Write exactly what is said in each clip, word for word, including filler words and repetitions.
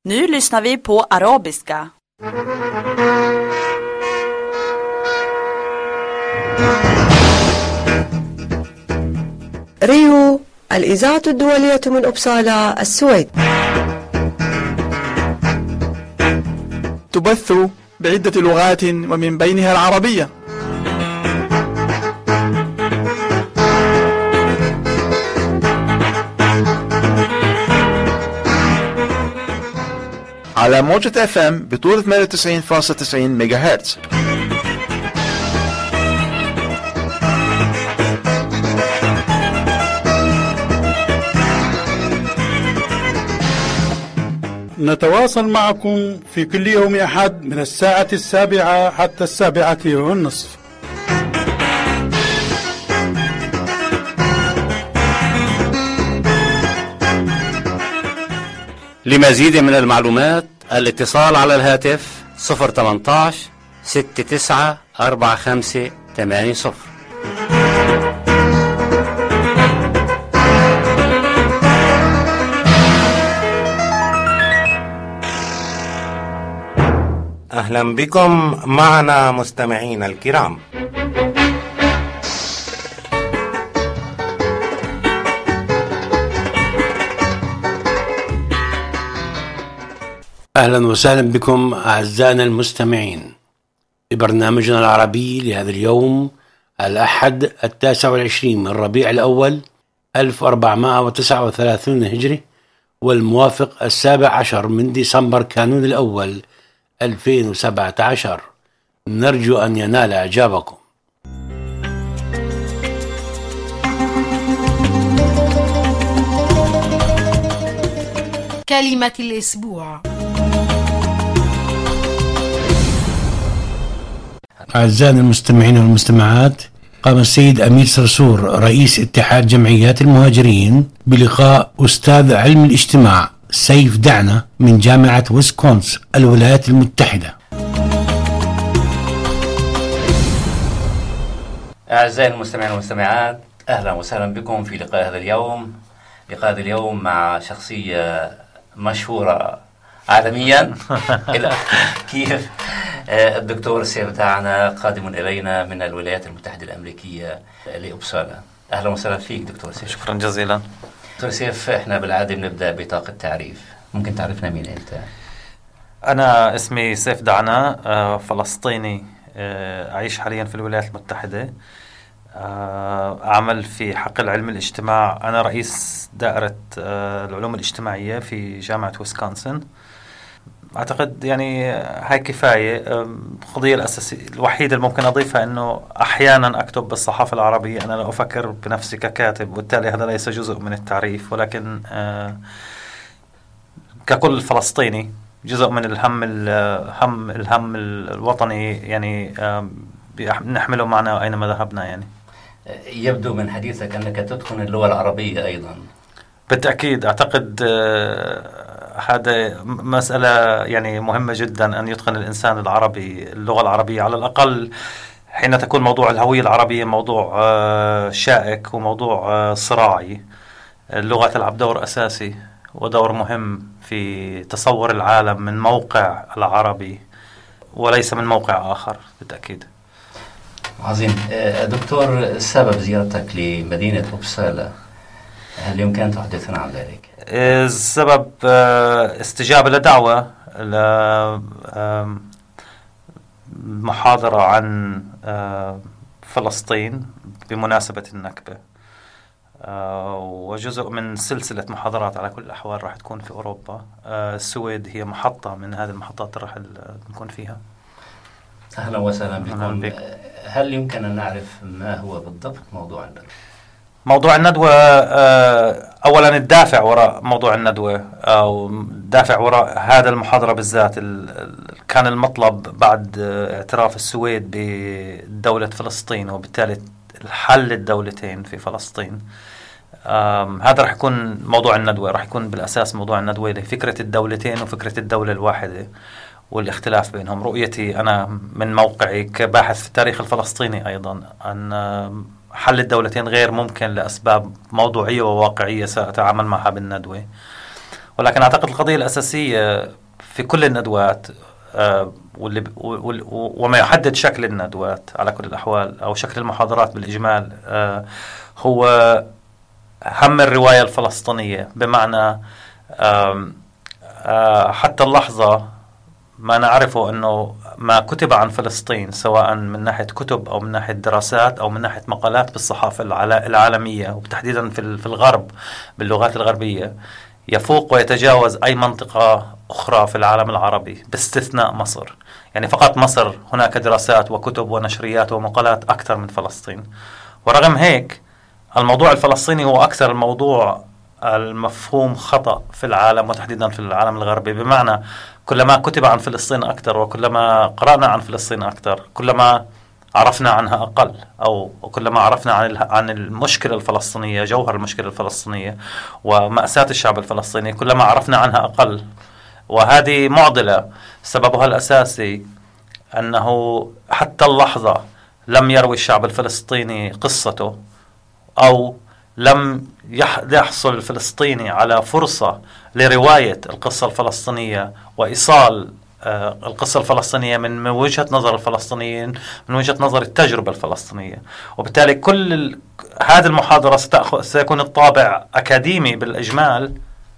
Nu lyssnar vi på arabiska. ريو الإذاعة الدولية من أبصالة السويد تبث بعدة لغات ومن بينها العربية. على موجة اف ام بطول ثمانية وتسعين فاصلة تسعين ميجا هرتز. نتواصل معكم في كل يوم أحد من الساعة السابعة حتى السابعة والنصف. لمزيد من المعلومات الاتصال على الهاتف صفر ثمانية عشر ستة تسعة أربعة خمسة ثمانية صفر. أهلا بكم معنا مستمعين الكرام. أهلا وسهلا بكم أعزائنا المستمعين ببرنامجنا العربي لهذا اليوم الأحد التاسع والعشرين من ربيع الأول ألف وأربعمائة وتسعة وثلاثين هجري، والموافق السابع عشر من ديسمبر كانون الأول ألفين وسبعة عشر. نرجو أن ينال إعجابكم. كلمة الأسبوع. أعزائنا المستمعين والمستمعات، قام السيد أمير صرصور رئيس اتحاد جمعيات المهاجرين بلقاء أستاذ علم الاجتماع سيف دعنة من جامعة ويسكونسن الولايات المتحدة. أعزائي المستمعين والمستمعات، أهلا وسهلا بكم في لقاء هذا اليوم. لقاء هذا اليوم مع شخصية مشهورة عالميا كيف الدكتور سيف دعنة قادم إلينا من الولايات المتحدة الأمريكية لأبصالة. أهلا وسهلا فيك دكتور سيف. شكرا جزيلا دكتور سيف. احنا بالعادة بنبدأ بطاقة تعريف، ممكن تعرفنا مين أنت؟ أنا اسمي سيف دعنة، فلسطيني، أعيش حاليا في الولايات المتحدة، أعمل في حقل علم الاجتماع. أنا رئيس دائرة العلوم الاجتماعية في جامعة ويسكونسن. أعتقد يعني هاي كفاية. القضية الأساسية الوحيدة اللي ممكن أضيفها أنه أحيانا أكتب بالصحافة العربية. أنا لا أفكر بنفسي ككاتب، وبالتالي هذا ليس جزء من التعريف، ولكن ككل فلسطيني جزء من الهم الهم الهم الوطني يعني نحمله معنا أينما ذهبنا. يعني يبدو من حديثك أنك تتقن اللغة العربية أيضا. بالتأكيد. أعتقد هذا مسألة يعني مهمة جدا، أن يتقن الإنسان العربي اللغة العربية على الأقل حين تكون موضوع الهوية العربية موضوع شائك وموضوع صراعي. اللغة تلعب دور أساسي ودور مهم في تصور العالم من موقع العربي وليس من موقع آخر بالتأكيد. عظيم. دكتور، سبب زيارتك لمدينة أبصالة، هل يمكن أن تحدثنا عن ذلك؟ السبب استجابة لدعوة لمحاضرة عن فلسطين بمناسبة النكبة، وجزء من سلسلة محاضرات على كل الأحوال راح تكون في أوروبا. السويد هي محطة من هذه المحطات راح نكون فيها. أهلا وسهلا بكم. هل يمكن أن نعرف ما هو بالضبط موضوع الندوة؟ موضوع الندوة أولا الدافع وراء موضوع الندوة أو الدافع وراء هذا المحاضرة بالذات. كان المطلب بعد اعتراف السويد بدولة فلسطين وبالتالي الحل الدولتين في فلسطين. هذا راح يكون موضوع الندوة، راح يكون بالأساس موضوع الندوة فكرة الدولتين وفكرة الدولة الواحدة والاختلاف بينهم. رؤيتي أنا من موقعي كباحث في التاريخ الفلسطيني أيضا أن حل الدولتين غير ممكن لأسباب موضوعية وواقعية سأتعامل معها بالندوة. ولكن أعتقد القضية الأساسية في كل الندوات آه واللي وما يحدد شكل الندوات على كل الأحوال أو شكل المحاضرات بالإجمال آه هو هم الرواية الفلسطينية. بمعنى آه آه حتى اللحظة ما نعرفه أنه ما كتب عن فلسطين سواء من ناحية كتب أو من ناحية دراسات أو من ناحية مقالات بالصحافة العالمية وتحديدا في الغرب باللغات الغربية يفوق ويتجاوز أي منطقة أخرى في العالم العربي باستثناء مصر. يعني فقط مصر هناك دراسات وكتب ونشريات ومقالات أكثر من فلسطين. ورغم هيك الموضوع الفلسطيني هو أكثر الموضوع المفهوم خطأ في العالم وتحديدا في العالم الغربي. بمعنى كلما كتب عن فلسطين أكثر وكلما قرأنا عن فلسطين أكثر كلما عرفنا عنها أقل أو كلما عرفنا عن عن المشكلة الفلسطينية جوهر المشكلة الفلسطينية ومأساة الشعب الفلسطيني كلما عرفنا عنها أقل. وهذه معضلة سببها الأساسي أنه حتى اللحظة لم يروي الشعب الفلسطيني قصته أو لم يحصل الفلسطيني على فرصة لرواية القصة الفلسطينية وإيصال آه القصة الفلسطينية من وجهة نظر الفلسطينيين من وجهة نظر التجربة الفلسطينية. وبالتالي كل هذه المحاضرة سيكون الطابع أكاديمي بالإجمال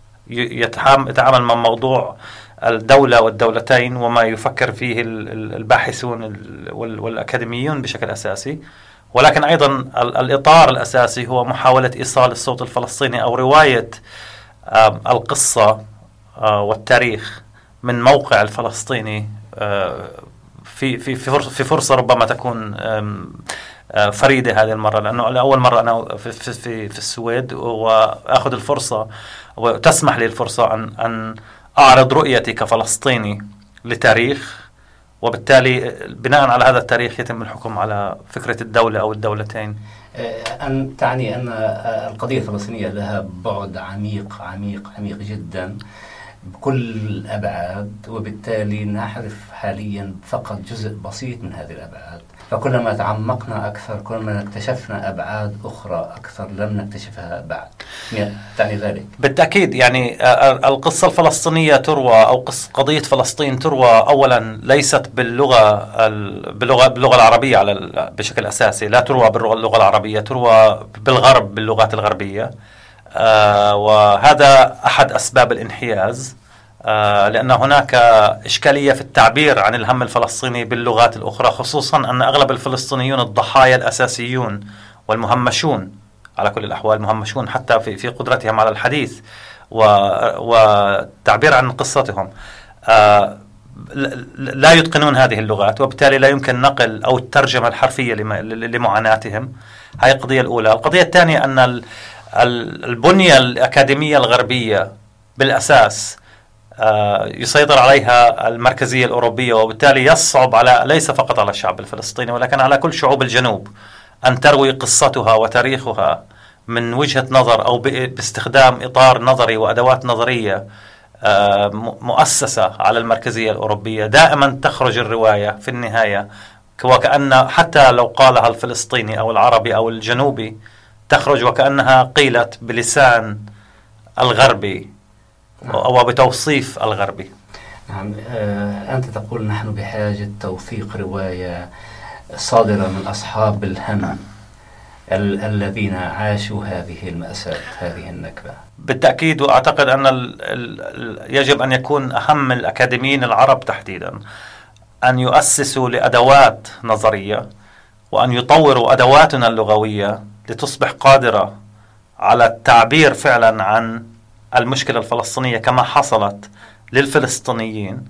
يتعامل مع موضوع الدولة والدولتين وما يفكر فيه الباحثون والأكاديميون بشكل أساسي. ولكن أيضا الإطار الأساسي هو محاولة إيصال الصوت الفلسطيني أو رواية القصة والتاريخ من موقع الفلسطيني في في في فرصة ربما تكون فريدة هذه المرة، لأنه لأول مرة أنا في في في السويد وأخذ الفرصة وتسمح لي الفرصة أن أن أعرض رؤيتي كفلسطيني لتاريخ، وبالتالي بناء على هذا التاريخ يتم الحكم على فكرة الدولة أو الدولتين. أن تعني أن القضية الفلسطينية لها بعد عميق عميق عميق جدا بكل الأبعاد، وبالتالي نعرف حاليا فقط جزء بسيط من هذه الأبعاد. فكلما تعمقنا أكثر كلما اكتشفنا أبعاد أخرى أكثر لم نكتشفها بعد. تعني ذلك؟ بالتأكيد. يعني القصة الفلسطينية تروى أو قضية فلسطين تروى أولا ليست باللغة باللغة باللغة العربية على بشكل أساسي، لا تروى باللغة العربية، تروى بالغرب باللغات الغربية. آه وهذا أحد أسباب الانحياز، آه لأن هناك إشكالية في التعبير عن الهم الفلسطيني باللغات الأخرى، خصوصا أن أغلب الفلسطينيون الضحايا الأساسيون والمهمشون على كل الأحوال مهمشون حتى في في قدرتهم على الحديث والتعبير عن قصتهم، آه لا يتقنون هذه اللغات، وبالتالي لا يمكن نقل أو الترجمة الحرفية لمعاناتهم. هذه القضية الأولى. القضية الثانية أن البنية الأكاديمية الغربية بالأساس يسيطر عليها المركزية الأوروبية، وبالتالي يصعب على ليس فقط على الشعب الفلسطيني ولكن على كل شعوب الجنوب أن تروي قصتها وتاريخها من وجهة نظر أو باستخدام إطار نظري وأدوات نظرية مؤسسة على المركزية الأوروبية. دائما تخرج الرواية في النهاية وكأن حتى لو قالها الفلسطيني أو العربي أو الجنوبي تخرج وكأنها قيلت بلسان الغربي أو بتوصيف الغربي. نعم. آه أنت تقول نحن بحاجة توثيق رواية صادرة من أصحاب الهم ال الذين عاشوا هذه المأساة هذه النكبة. بالتأكيد. وأعتقد أن ال ال يجب أن يكون أهم الأكاديميين العرب تحديدا أن يؤسسوا لأدوات نظرية وأن يطوروا أدواتنا اللغوية لتصبح قادرة على التعبير فعلا عن المشكلة الفلسطينية كما حصلت للفلسطينيين،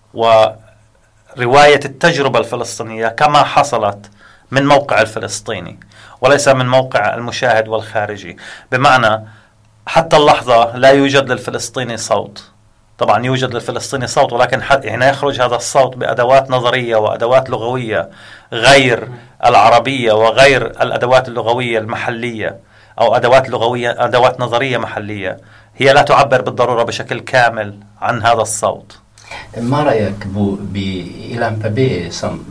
ورواية التجربة الفلسطينية كما حصلت من موقع الفلسطيني وليس من موقع المشاهد والخارجي. بمعنى حتى اللحظة لا يوجد للفلسطيني صوت، طبعا يوجد للفلسطيني صوت ولكن هنا يخرج هذا الصوت بأدوات نظرية وأدوات لغوية غير العربية وغير الأدوات اللغوية المحلية أو أدوات لغوية أدوات نظرية محلية، هي لا تعبر بالضرورة بشكل كامل عن هذا الصوت. ما رأيك بإيلان بابي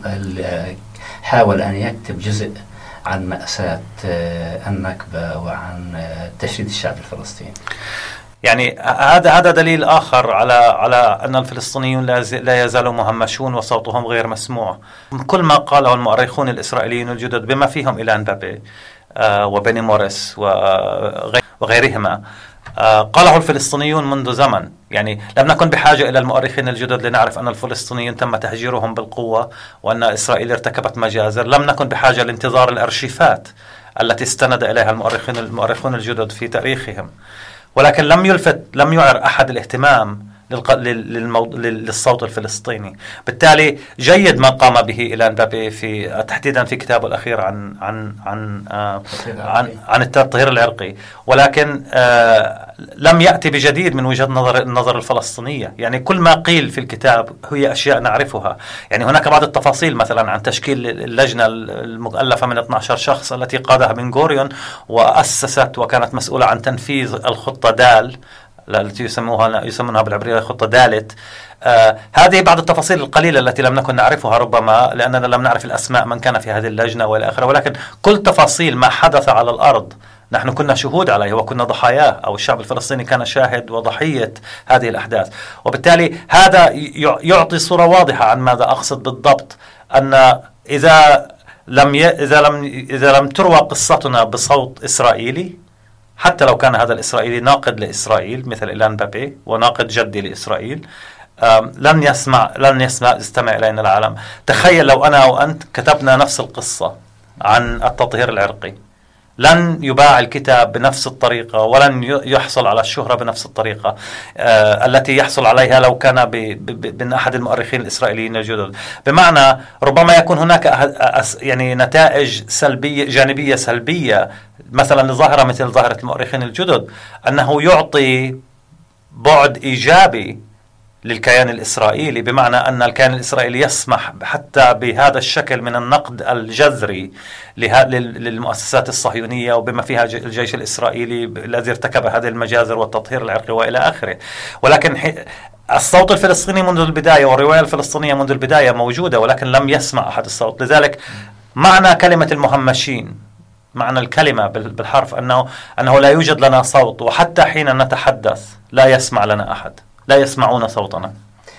حاول أن يكتب جزء عن مأساة النكبة وعن تشريد الشعب الفلسطيني؟ يعني هذا هذا دليل آخر على على أن الفلسطينيون لا يزالوا مهمشون وصوتهم غير مسموع. كل ما قاله المؤرخون الإسرائيليين الجدد بما فيهم إيلان بابي وبني موريس وغيرهما قاله الفلسطينيون منذ زمن. يعني لم نكن بحاجة إلى المؤرخين الجدد لنعرف أن الفلسطينيين تم تهجيرهم بالقوة وأن إسرائيل ارتكبت مجازر. لم نكن بحاجة لانتظار الأرشيفات التي استند إليها المؤرخين المؤرخون الجدد في تاريخهم، ولكن لم يلفت لم يعر أحد الاهتمام للصوت الفلسطيني. بالتالي جيد ما قام به إيلان بابي في تحديدا في كتابه الأخير عن عن عن آه عن, عن التطهير العرقي، ولكن آه لم يأتي بجديد من وجهة نظر النظر الفلسطينية. يعني كل ما قيل في الكتاب هي أشياء نعرفها. يعني هناك بعض التفاصيل مثلا عن تشكيل اللجنة المؤلفة من اثني عشر شخص التي قادها بن غوريون وأسست وكانت مسؤولة عن تنفيذ الخطة دال التي يسموها يسمونها بالعبرية خطة دالت. آه هذه بعض التفاصيل القليلة التي لم نكن نعرفها ربما لأننا لم نعرف الأسماء من كان في هذه اللجنة وإلى آخره، ولكن كل تفاصيل ما حدث على الأرض نحن كنا شهود عليه وكنا ضحاياه، أو الشعب الفلسطيني كان شاهد وضحية هذه الأحداث. وبالتالي هذا يعطي صورة واضحة عن ماذا أقصد بالضبط، أن إذا لم ي... إذا لم إذا لم تروى قصتنا بصوت إسرائيلي، حتى لو كان هذا الإسرائيلي ناقد لإسرائيل مثل إيلان بابي وناقد جدي لإسرائيل، لن يسمع لن يسمع يستمع إلينا العالم. تخيل لو أنا وأنت كتبنا نفس القصة عن التطهير العرقي، لن يباع الكتاب بنفس الطريقة ولن يحصل على الشهرة بنفس الطريقة آه التي يحصل عليها لو كان من أحد المؤرخين الإسرائيليين الجدد. بمعنى ربما يكون هناك يعني نتائج سلبية جانبية سلبية مثلا لظاهرة مثل ظاهرة المؤرخين الجدد، أنه يعطي بعد إيجابي للكيان الإسرائيلي، بمعنى أن الكيان الإسرائيلي يسمح حتى بهذا الشكل من النقد الجذري للمؤسسات الصهيونية وبما فيها الجيش الإسرائيلي الذي ارتكب هذه المجازر والتطهير العرقي وإلى آخره. ولكن الصوت الفلسطيني منذ البداية والرواية الفلسطينية منذ البداية موجودة، ولكن لم يسمع أحد الصوت. لذلك معنى كلمة المهمشين، معنى الكلمة بالحرف أنه أنه لا يوجد لنا صوت، وحتى حين نتحدث لا يسمع لنا أحد، لا يسمعون صوتنا.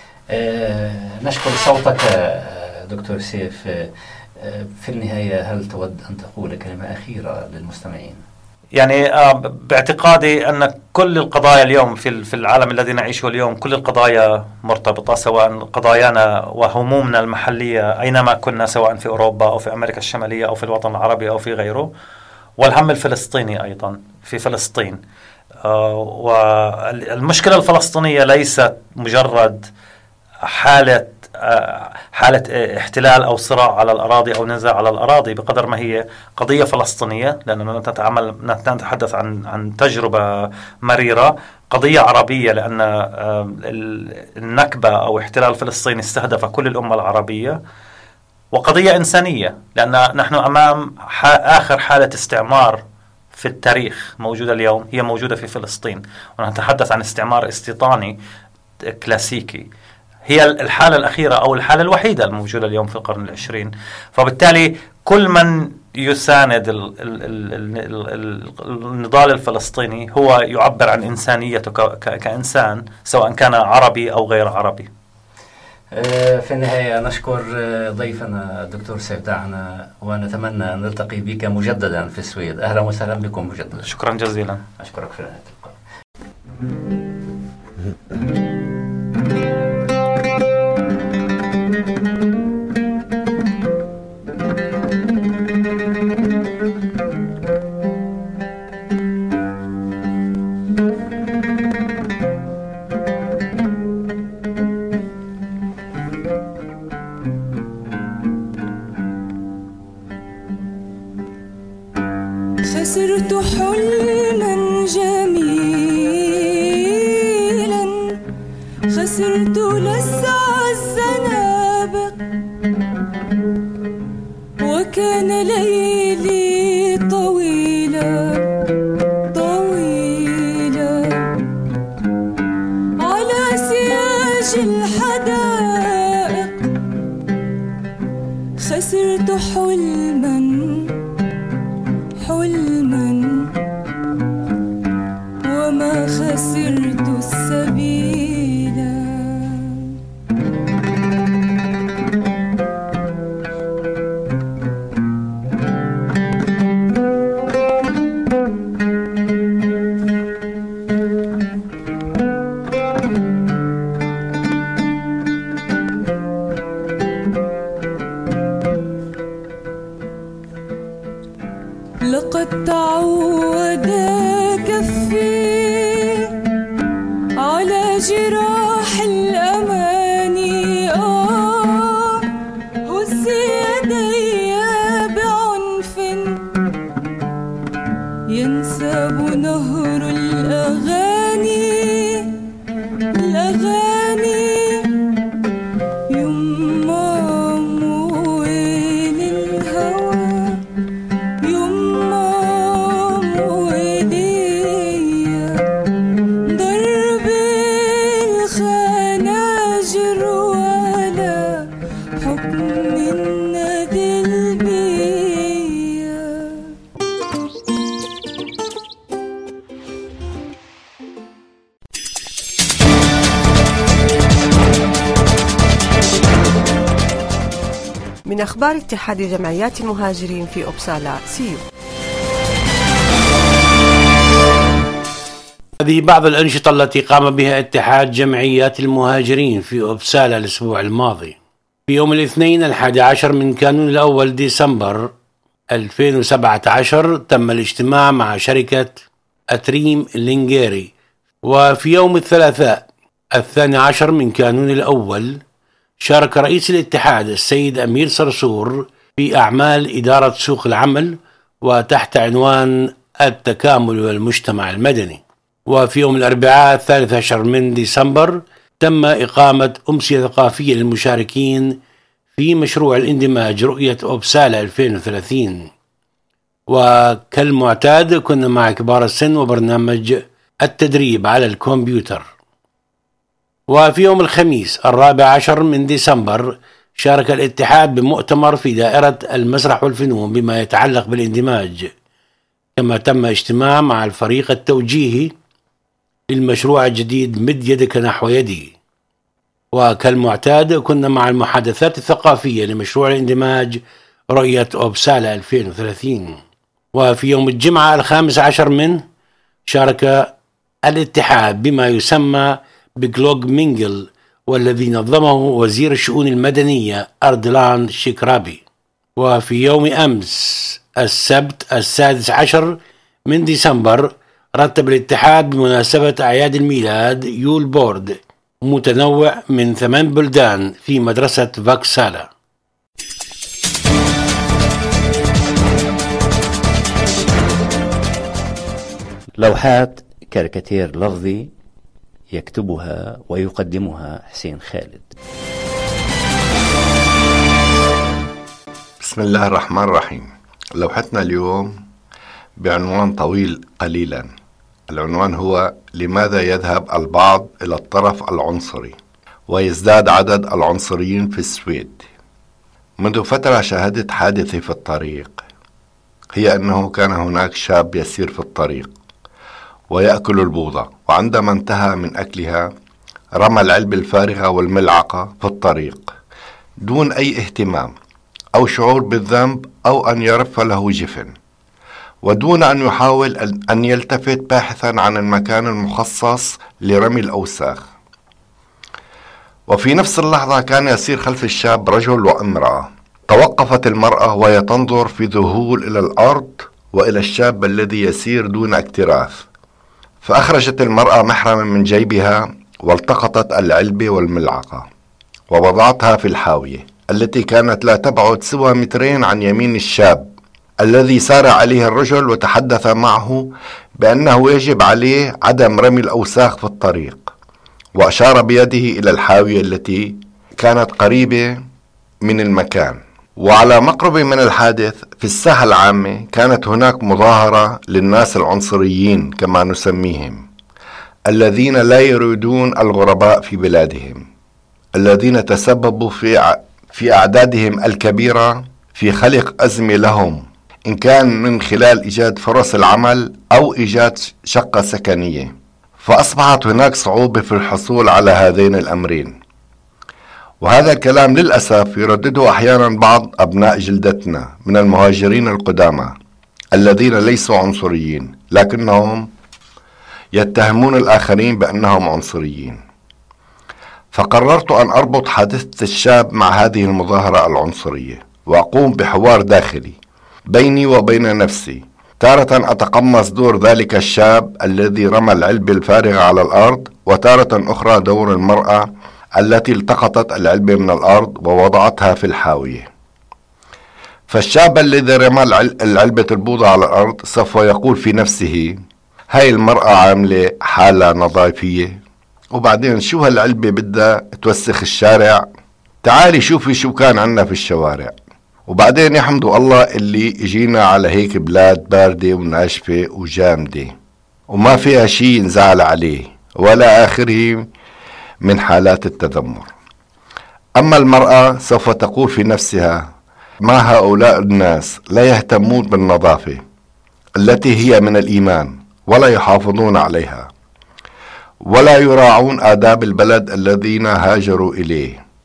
آه نشكر صوتك دكتور سيف. آه في النهاية هل تود أن تقول كلمة أخيرة للمستمعين؟ يعني آه باعتقادي أن كل القضايا اليوم في في العالم الذي نعيشه اليوم، كل القضايا مرتبطة، سواء قضايانا وهمومنا المحلية أينما كنا، سواء في أوروبا أو في أمريكا الشمالية أو في الوطن العربي أو في غيره، والهم الفلسطيني أيضا في فلسطين. آه والمشكلة الفلسطينية ليست مجرد حالة آه حالة احتلال أو صراع على الأراضي أو نزاع على الأراضي، بقدر ما هي قضية فلسطينية، لأننا نتعامل نتحدث عن عن تجربة مريرة، قضية عربية لأن آه النكبة أو احتلال فلسطين استهدف كل الأمة العربية، وقضية إنسانية لأن نحن أمام آخر حالة استعمار في التاريخ موجودة اليوم، هي موجودة في فلسطين، ونتحدث عن استعمار استيطاني كلاسيكي، هي الحالة الأخيرة أو الحالة الوحيدة الموجودة اليوم في القرن العشرين. فبالتالي كل من يساند ال ال ال ال النضال الفلسطيني هو يعبر عن إنسانيته كإنسان، سواء كان عربي أو غير عربي. في النهاية نشكر ضيفنا الدكتور سيف دعنا، ونتمنى أن نلتقي بك مجددا في السويد. أهلا وسهلا بكم مجددا. شكرا جزيلا. أشكرك في نهاية اللقاء. خسرت حلما جميلا، خسرت لسع الزنابق، وكان ليلي طويلا طويلا على سياج الحدائق. خسرت حلما حلما وما خسرت من أخبار اتحاد جمعيات المهاجرين في أوبسالا سيو. هذه بعض الأنشطة التي قام بها اتحاد جمعيات المهاجرين في أوبسالا الأسبوع الماضي. في يوم الاثنين الحادي عشر من كانون الأول ديسمبر ألفين وسبعة عشر تم الاجتماع مع شركة أتريم لينجيري. وفي يوم الثلاثاء الثاني عشر من كانون الأول شارك رئيس الاتحاد السيد أمير صرصور في أعمال إدارة سوق العمل وتحت عنوان التكامل والمجتمع المدني. وفي يوم الأربعاء الثالث عشر من ديسمبر تم إقامة أمسية ثقافية للمشاركين في مشروع الاندماج رؤية أوبسالا ألفين وثلاثين. وكالمعتاد كنا مع كبار السن وبرنامج التدريب على الكمبيوتر. وفي يوم الخميس الرابع عشر من ديسمبر شارك الاتحاد بمؤتمر في دائرة المسرح والفنون بما يتعلق بالاندماج، كما تم اجتماع مع الفريق التوجيهي للمشروع الجديد مد يدك نحو يدي. وكالمعتاد كنا مع المحادثات الثقافية لمشروع الاندماج رؤية أوبسالا ألفين وثلاثين. وفي يوم الجمعة الخامس عشر منه شارك الاتحاد بما يسمى بجلوج مينجل، والذي نظمه وزير الشؤون المدنية أردلان شيكرابي. وفي يوم أمس السبت السادس عشر من ديسمبر رتب الاتحاد بمناسبة أعياد الميلاد يول بورد متنوع من ثمان بلدان في مدرسة فاكسالا. لوحات كاريكاتير لفظي يكتبها ويقدمها حسين خالد. بسم الله الرحمن الرحيم. لوحتنا اليوم بعنوان طويل قليلا. العنوان هو: لماذا يذهب البعض إلى الطرف العنصري ويزداد عدد العنصريين في السويد؟ منذ فترة شاهدت حادثة في الطريق، هي أنه كان هناك شاب يسير في الطريق ويأكل البوظة، وعندما انتهى من أكلها رمى العلبة الفارغة والملعقة في الطريق دون أي اهتمام أو شعور بالذنب أو أن يرف له جفن، ودون أن يحاول أن يلتفت باحثا عن المكان المخصص لرمي الأوساخ. وفي نفس اللحظة كان يسير خلف الشاب رجل وامرأة. توقفت المرأة وهي تنظر في ذهول إلى الأرض وإلى الشاب الذي يسير دون اكتراث، فأخرجت المرأة محرما من جيبها والتقطت العلبة والملعقة ووضعتها في الحاوية التي كانت لا تبعد سوى مترين عن يمين الشاب الذي سار عليه الرجل، وتحدث معه بأنه يجب عليه عدم رمي الأوساخ في الطريق، وأشار بيده إلى الحاوية التي كانت قريبة من المكان. وعلى مقرب من الحادث في الساحة العامة كانت هناك مظاهرة للناس العنصريين كما نسميهم، الذين لا يريدون الغرباء في بلادهم، الذين تسببوا في في أعدادهم الكبيرة في خلق أزمة لهم، إن كان من خلال إيجاد فرص العمل أو إيجاد شقة سكنية. فأصبحت هناك صعوبة في الحصول على هذين الأمرين. وهذا الكلام للأسف يردده أحيانا بعض أبناء جلدتنا من المهاجرين القدامى الذين ليسوا عنصريين لكنهم يتهمون الآخرين بأنهم عنصريين. فقررت أن أربط حادثة الشاب مع هذه المظاهرة العنصرية وأقوم بحوار داخلي بيني وبين نفسي، تارة أتقمص دور ذلك الشاب الذي رمى العلبة الفارغة على الأرض، وتارة أخرى دور المرأة التي التقطت العلبة من الأرض ووضعتها في الحاوية. فالشاب الذي رمى العلبة البوظة على الأرض سوف يقول في نفسه: هاي المرأة عاملة حالة نظافية، وبعدين شو هالعلبة بدها توسخ الشارع، تعالي شوفي شو كان عنا في الشوارع. وبعدين يحمدوا الله اللي اجينا على هيك بلاد باردة وناشفة وجامدة وما فيها شي نزعل عليه ولا آخره من حالات التذمر. أما المرأة سوف تقول في نفسها: ما هؤلاء الناس لا يهتمون بالنظافة التي هي من الإيمان ولا يحافظون عليها ولا يراعون آداب البلد الذين هاجروا إليه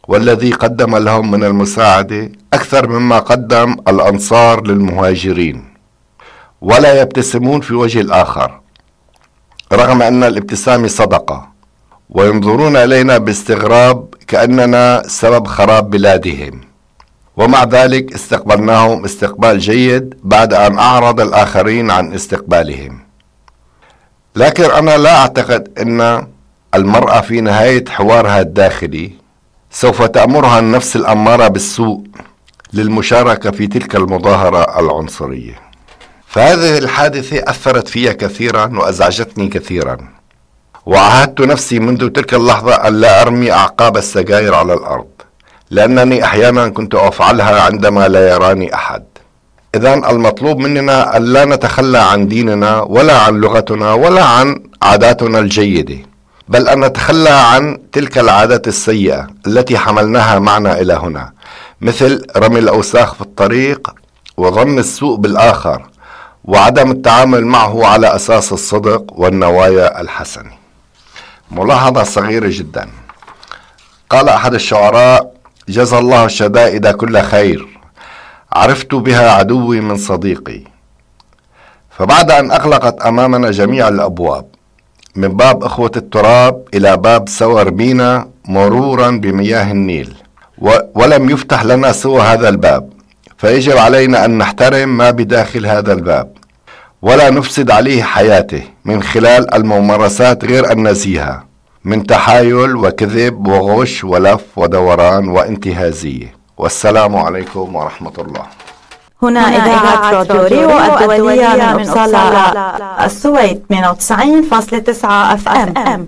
والذي قدم لهم من المساعدة أكثر مما قدم الأنصار للمهاجرين، ولا يبتسمون في وجه الآخر رغم أن الابتسام صدقة، وينظرون إلينا باستغراب كأننا سبب خراب بلادهم، ومع ذلك استقبلناهم استقبال جيد بعد أن أعرض الآخرين عن استقبالهم. لكن أنا لا أعتقد أن المرأة في نهاية حوارها الداخلي سوف تأمرها النفس الأمارة بالسوء للمشاركة في تلك المظاهرة العنصرية. فهذه الحادثة أثرت في كثيرا وأزعجتني كثيرا، وعاهدت نفسي منذ تلك اللحظة أن لا أرمي أعقاب السجاير على الأرض، لأنني أحيانا كنت أفعلها عندما لا يراني أحد. إذن المطلوب مننا أن لا نتخلى عن ديننا ولا عن لغتنا ولا عن عاداتنا الجيدة، بل أن نتخلى عن تلك العادات السيئة التي حملناها معنا إلى هنا، مثل رمي الأوساخ في الطريق وظن السوء بالآخر وعدم التعامل معه على أساس الصدق والنوايا الحسنة. ملاحظة صغيرة جدا، قال أحد الشعراء: جزى الله الشدائد كل خير، عرفت بها عدوي من صديقي. فبعد أن أغلقت أمامنا جميع الأبواب من باب أخوة التراب إلى باب سور مينا مرورا بمياه النيل، ولم يفتح لنا سوى هذا الباب، فيجب علينا أن نحترم ما بداخل هذا الباب ولا نفسد عليه حياته من خلال الممارسات غير النزيهة من تحايل وكذب وغش ولف ودوران وانتهازية. والسلام عليكم ورحمة الله. هنا إذاعة راديو ريو الدولية من أبصالة السويد اثنين وتسعين فاصلة تسعة أف أم.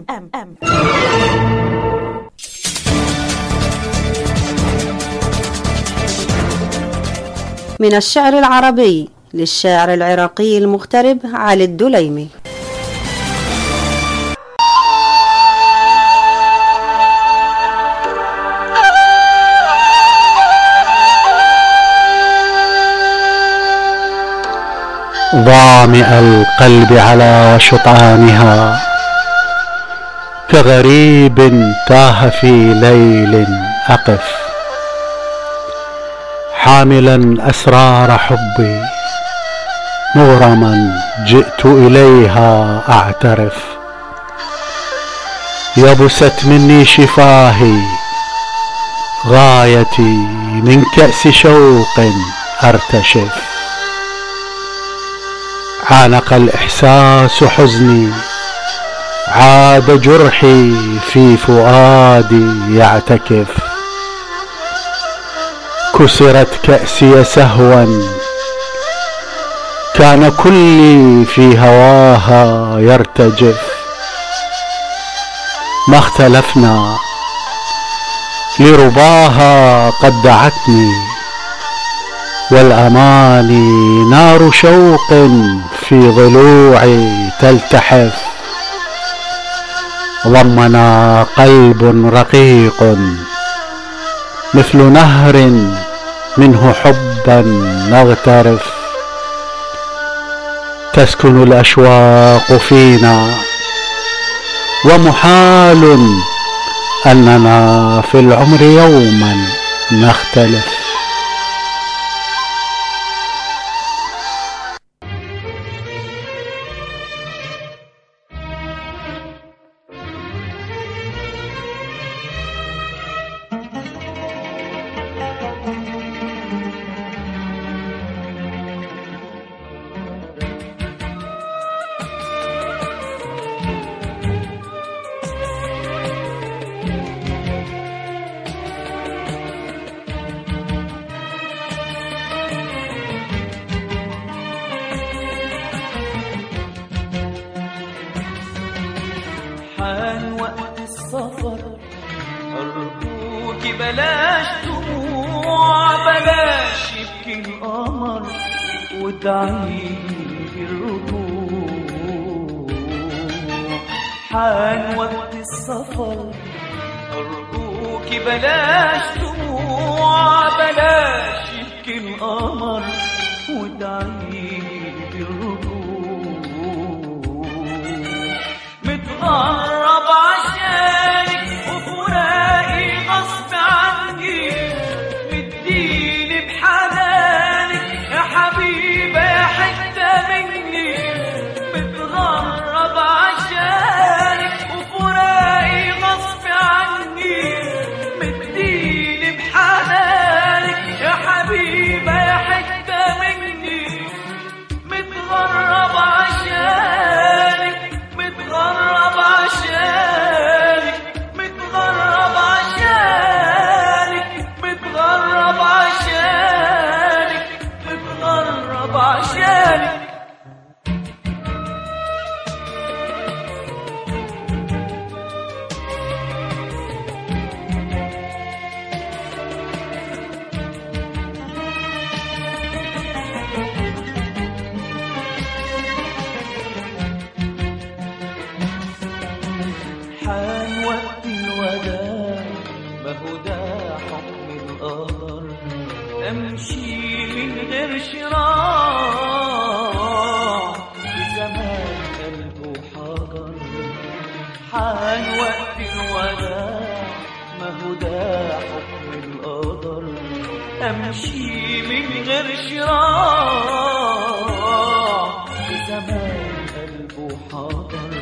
من الشعر العربي للشاعر العراقي المغترب علي الدليمي. ظامئ القلب على شطآنها كغريب تاه في ليل أقف، حاملا أسرار حبي مغرما جئت إليها أعترف. يبست مني شفاهي غايتي من كأس شوق أرتشف، عانق الإحساس حزني عاد جرحي في فؤادي يعتكف، كسرت كأسي سهوا كان كلي في هواها يرتجف، ما اختلفنا لرباها قد دعتني، والأماني نار شوق في ضلوعي تلتحف، ضمنا قلب رقيق مثل نهر منه حبا نغترف، تسكن الأشواق فينا ومحال أننا في العمر يوما نختلف. حان وقت السفر أرجوك بلاش دموع، بلاش يبكي القمر وادعيلي بالرجوع. حان وقت السفر أرجوك بلاش دموع، بلاش يبكي القمر وادعيلي بالرجوع. متغرب عشانك وفراقي غصب أمشي من غير شراع بزمان قلبه حجر حان وقت الوداع ما هو ده حكم القدر أمشي من غير شراع بزمان قلبه حجر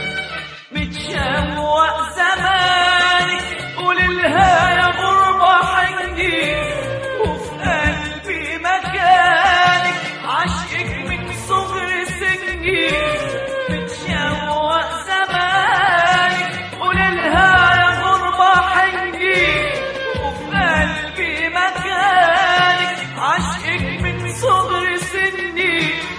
متشوق زماني قول لها يا غربة حنجي وفي قلبي مكانك عشقك من صغر سنجي متشوق زماني قول لها يا غربة حنجي وفي قلبي مكانك عشقك من صغر سني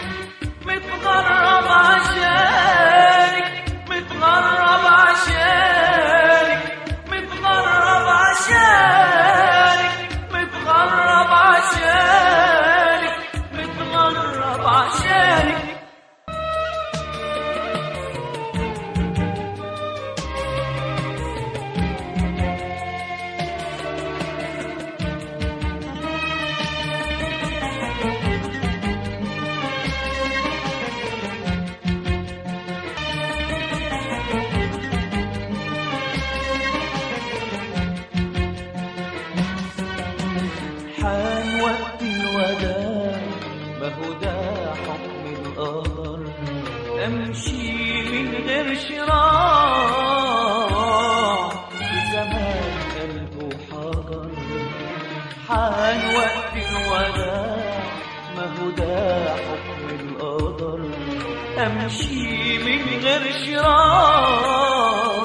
متغرب عشانك متغرب عشانك متغرب عشانك متغرب عشانك متغرب عشانك حان وقت الوداع ما هو ده حكم القدر أمشي من غير شراع بزمان قلبه حجر حان وقت الوداع ما هو ده حكم القدر أمشي من غير شراع